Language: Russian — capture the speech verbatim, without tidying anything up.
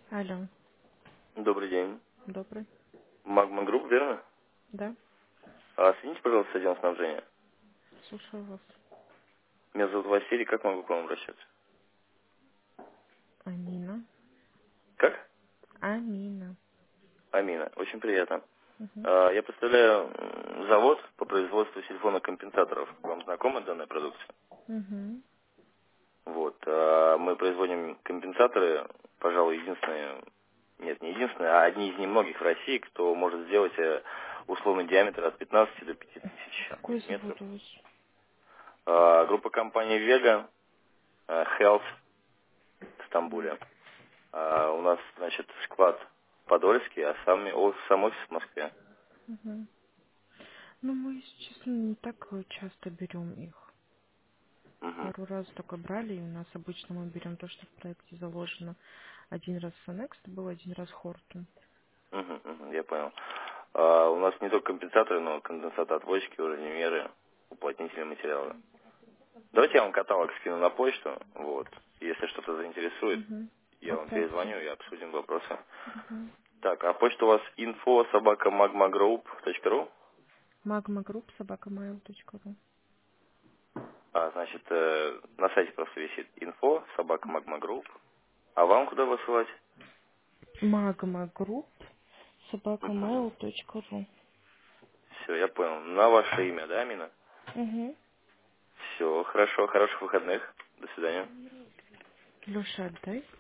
Алло, Добрый день. добрый. Магма Групп, верно? Да, А, соедините, пожалуйста, с отделом снабжения. слушаю вас. Меня зовут Василий, как могу к вам обращаться? Амина. Как? Амина. Амина. Очень приятно. Угу. А, я представляю м, завод по производству силиконовых компенсаторов. Вам знакома данная продукция? Угу. Вот. А, мы производим компенсаторы, пожалуй, единственные, нет, не единственные, а одни из немногих в России, кто может сделать э, условный диаметр от пятнадцати до пяти тысяч Какой миллиметров. завод у вас? А, группа компании Vega э, Health в Стамбуле. А, у нас, значит, склад в Подольске, а сами, о, сам офис в Москве. Угу. Ну, мы, если честно, не так э, часто берем их. Мгм. Пару раз только брали, и у нас обычно мы берем то, что в проекте заложено. Один раз Next был, один раз Хортон. Мгм, мгм, я понял. А, у нас не только компенсаторы, но конденсатоотводчики, уравнемеры, уплотнители материала. Давайте я вам каталог скину на почту, вот. Если что-то заинтересует, Угу. я вам Отправьте. перезвоню и обсудим вопросы. Угу. Так, а почта у вас info собака magmagroup точка ру. Магма Групп, собака mail точка ру. А, значит, э, на сайте просто висит info собака magmagroup. А вам куда высылать? Магма Групп, собака Мгм. mail точка ру. Все, я понял. На ваше имя, да, Амина? Угу. Все, хорошо, хороших выходных. До свидания. Леша, отдай.